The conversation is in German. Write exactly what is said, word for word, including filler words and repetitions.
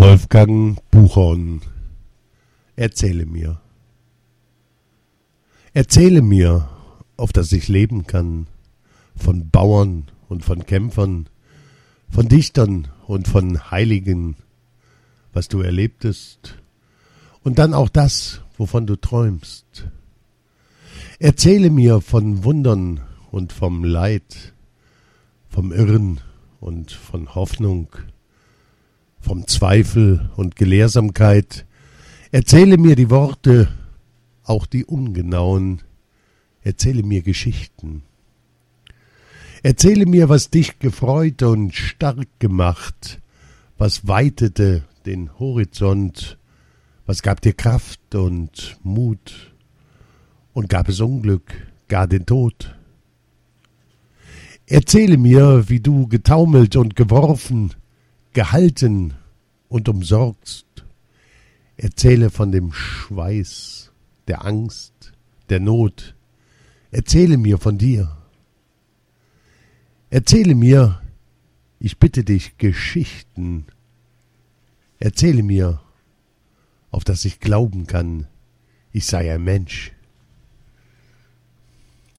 Wolfgang Buchhorn. Erzähle mir. Erzähle mir, auf dass ich leben kann, von Bauern und von Kämpfern, von Dichtern und von Heiligen, was du erlebtest, und dann auch das, wovon du träumst. Erzähle mir von Wundern und vom Leid, vom Irren und von Hoffnung, vom Zweifel und Gelehrsamkeit. Erzähle mir die Worte, auch die ungenauen. Erzähle mir Geschichten. Erzähle mir, was dich gefreut und stark gemacht, was weitete den Horizont, was gab dir Kraft und Mut und gab es Unglück, gar den Tod. Erzähle mir, wie du getaumelt und geworfen, gehalten und umsorgst. Erzähle von dem Schweiß, der Angst, der Not. Erzähle mir von dir. Erzähle mir, ich bitte dich, Geschichten. Erzähle mir, auf dass ich glauben kann, ich sei ein Mensch.